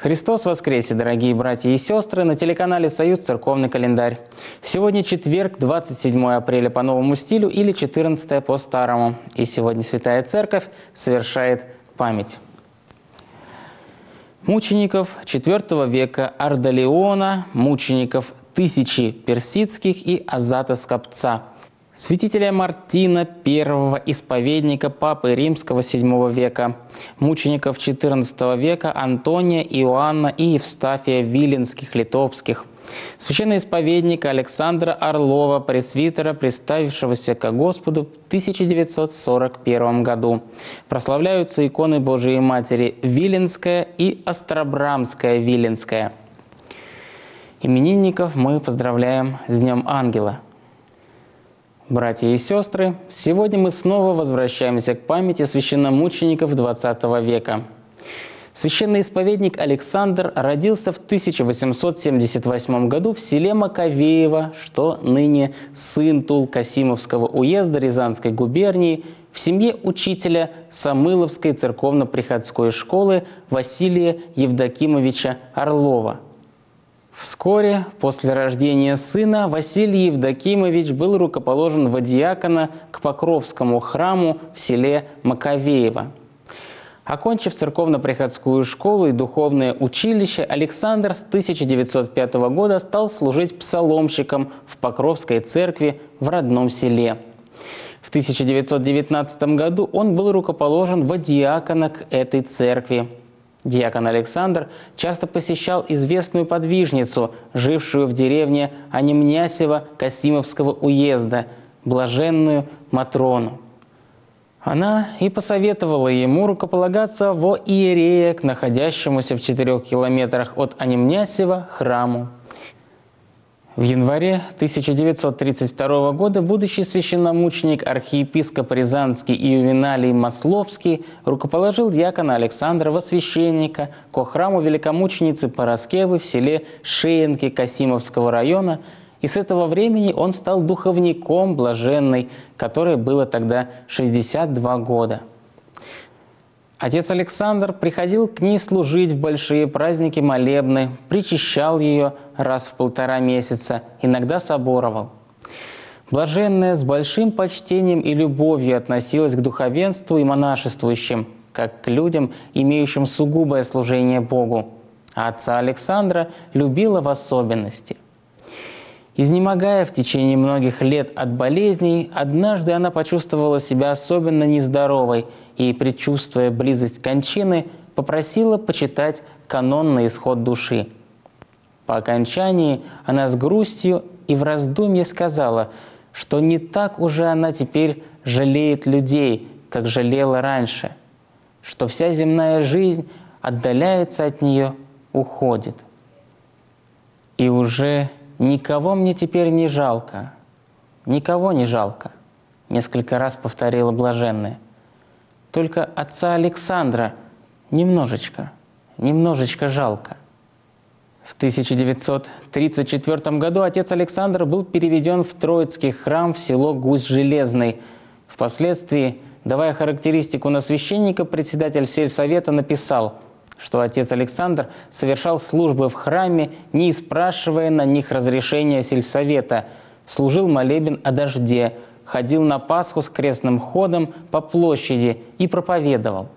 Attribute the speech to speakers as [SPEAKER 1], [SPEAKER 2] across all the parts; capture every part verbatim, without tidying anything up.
[SPEAKER 1] Христос воскресе, дорогие братья и сестры, на телеканале «Союз. Церковный календарь». Сегодня четверг, двадцать седьмое апреля по новому стилю или четырнадцатое по старому. И сегодня Святая Церковь совершает память мучеников четвёртого века Ардалиона, мучеников Тысячи Персидских и Азата Скопца, святителя Мартина, первого исповедника Папы Римского седьмого века, мучеников четырнадцатого века Антония, Иоанна и Евстафия Виленских, литовских, священноисповедника Александра Орлова, пресвитера, представившегося ко Господу в тысяча девятьсот сорок первом году. Прославляются иконы Божией Матери Виленская и Остробрамская Виленская. Именинников мы поздравляем с Днем Ангела. Братья и сестры, сегодня мы снова возвращаемся к памяти священномучеников двадцатого века. Священный исповедник Александр родился в тысяча восемьсот семьдесят восьмом году в селе Маковеево, что ныне Сынтул Касимовского уезда Рязанской губернии, в семье учителя Самыловской церковно-приходской школы Василия Евдокимовича Орлова. Вскоре после рождения сына Василий Евдокимович был рукоположен во диакона к Покровскому храму в селе Маковеево. Окончив церковно-приходскую школу и духовное училище, Александр с тысяча девятьсот пятого года стал служить псаломщиком в Покровской церкви в родном селе. В тысяча девятьсот девятнадцатом году он был рукоположен во диакона к этой церкви. Диакон Александр часто посещал известную подвижницу, жившую в деревне Анемнясево Касимовского уезда, блаженную Матрону. Она и посоветовала ему рукополагаться во иерея к находящемуся в четырех километрах от Анемнясева храму. В январе тысяча девятьсот тридцать второго года будущий священномученик архиепископ Рязанский Ювеналий Масловский рукоположил диакона Александра во священника ко храму великомученицы Параскевы в селе Шеенки Касимовского района, и с этого времени он стал духовником блаженной, которой было тогда шестьдесят два года. Отец Александр приходил к ней служить в большие праздники молебны, причащал ее раз в полтора месяца, иногда соборовал. Блаженная с большим почтением и любовью относилась к духовенству и монашествующим, как к людям, имеющим сугубое служение Богу, а отца Александра любила в особенности. Изнемогая в течение многих лет от болезней, однажды она почувствовала себя особенно нездоровой и, предчувствуя близость кончины, попросила почитать канон на исход души. По окончании она с грустью и в раздумье сказала, что не так уже она теперь жалеет людей, как жалела раньше, что вся земная жизнь отдаляется от нее, уходит. И уже никого мне теперь не жалко, никого не жалко, несколько раз повторила блаженная. Только отца Александра немножечко, немножечко жалко. В тысяча девятьсот тридцать четвёртом году отец Александр был переведен в Троицкий храм в село Гусь-Железный. Впоследствии, давая характеристику на священника, председатель сельсовета написал, что отец Александр совершал службы в храме, не спрашивая на них разрешения сельсовета, служил молебен о дожде, ходил на Пасху с крестным ходом по площади и проповедовал.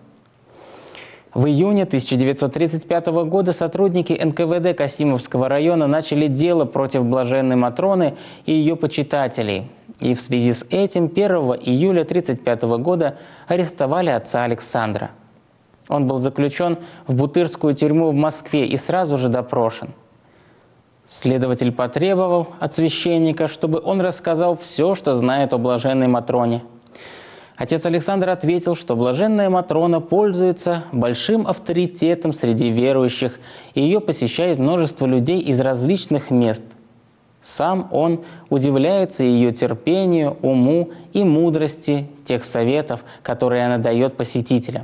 [SPEAKER 1] В июне тысяча девятьсот тридцать пятого года сотрудники эн ка вэ дэ Касимовского района начали дело против блаженной Матроны и ее почитателей. И в связи с этим первого июля тысяча девятьсот тридцать пятого года арестовали отца Александра. Он был заключен в Бутырскую тюрьму в Москве и сразу же допрошен. Следователь потребовал от священника, чтобы он рассказал все, что знает о блаженной Матроне. Отец Александр ответил, что блаженная Матрона пользуется большим авторитетом среди верующих, и ее посещает множество людей из различных мест. Сам он удивляется ее терпению, уму и мудрости тех советов, которые она дает посетителям.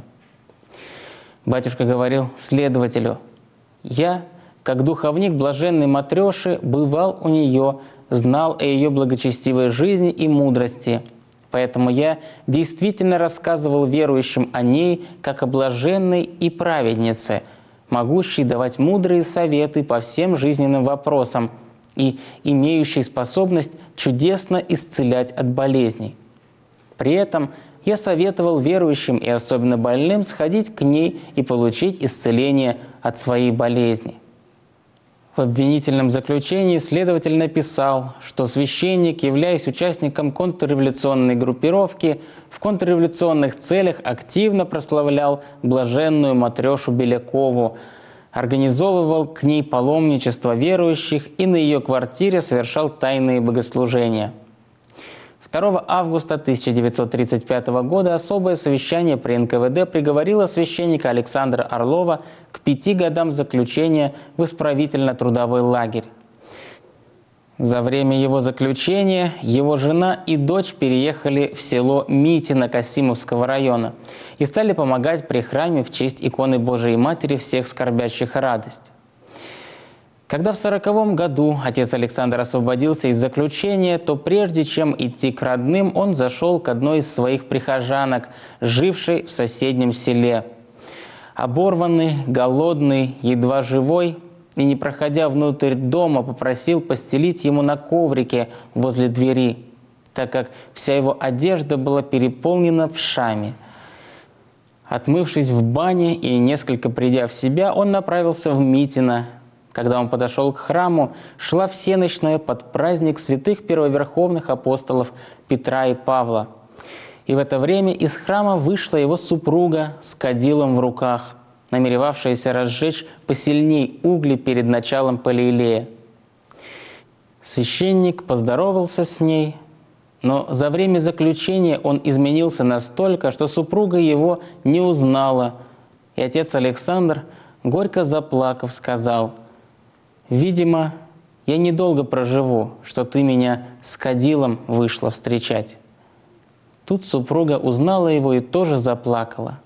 [SPEAKER 1] Батюшка говорил следователю: «Я, как духовник блаженной Матреши, бывал у нее, знал о ее благочестивой жизни и мудрости. Поэтому я действительно рассказывал верующим о ней, как о блаженной и праведнице. могущий давать мудрые советы по всем жизненным вопросам и имеющий способность чудесно исцелять от болезней. При этом я советовал верующим и особенно больным сходить к ней и получить исцеление от своей болезни. В обвинительном заключении следователь написал, что священник, являясь участником контрреволюционной группировки, в контрреволюционных целях активно прославлял блаженную Матрёшу Белякову, организовывал к ней паломничество верующих и на ее квартире совершал тайные богослужения. второго августа тысяча девятьсот тридцать пятого года особое совещание при эн ка вэ дэ приговорило священника Александра Орлова к пяти годам заключения в исправительно-трудовой лагерь. За время его заключения его жена и дочь переехали в село Митино Касимовского района и стали помогать при храме в честь иконы Божией Матери всех скорбящих радость. Когда в сороковом году отец Александр освободился из заключения, то прежде чем идти к родным, он зашел к одной из своих прихожанок, жившей в соседнем селе. Оборванный, голодный, едва живой, и, не проходя внутрь дома, попросил постелить ему на коврике возле двери, так как вся его одежда была переполнена вшами. Отмывшись в бане и несколько придя в себя, он направился в Митино. Когда он подошел к храму, шла всенощная под праздник святых первоверховных апостолов Петра и Павла. И в это время из храма вышла его супруга с кадилом в руках, намеревавшаяся разжечь посильней угли перед началом Палеилея. Священник поздоровался с ней, но за время заключения он изменился настолько, что супруга его не узнала, и отец Александр, горько заплакав, сказал: «Видимо, я недолго проживу, что ты меня с кадилом вышла встречать». Тут супруга узнала его и тоже заплакала.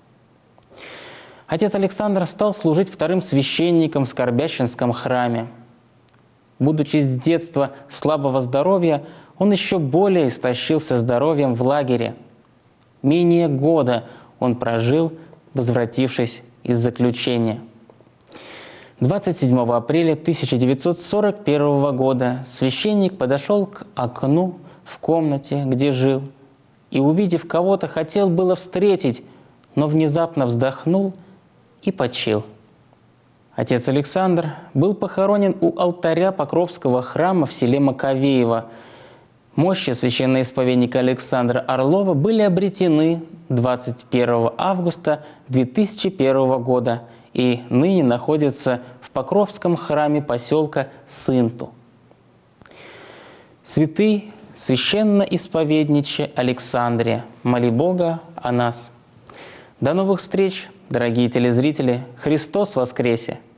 [SPEAKER 1] Отец Александр стал служить вторым священником в Скорбященском храме. Будучи с детства слабого здоровья, он еще более истощился здоровьем в лагере. Менее года он прожил, возвратившись из заключения. двадцать седьмого апреля тысяча девятьсот сорок первого года священник подошел к окну в комнате, где жил, и, увидев кого-то, хотел было встретить, но внезапно вздохнул и почил. Отец Александр был похоронен у алтаря Покровского храма в селе Маковеево. Мощи священноисповедника Александра Орлова были обретены двадцать первого августа две тысячи первого года и ныне находятся в Покровском храме поселка Сынту. Святый священно-исповедниче Александре, моли Бога о нас. До новых встреч, дорогие телезрители! Христос воскресе!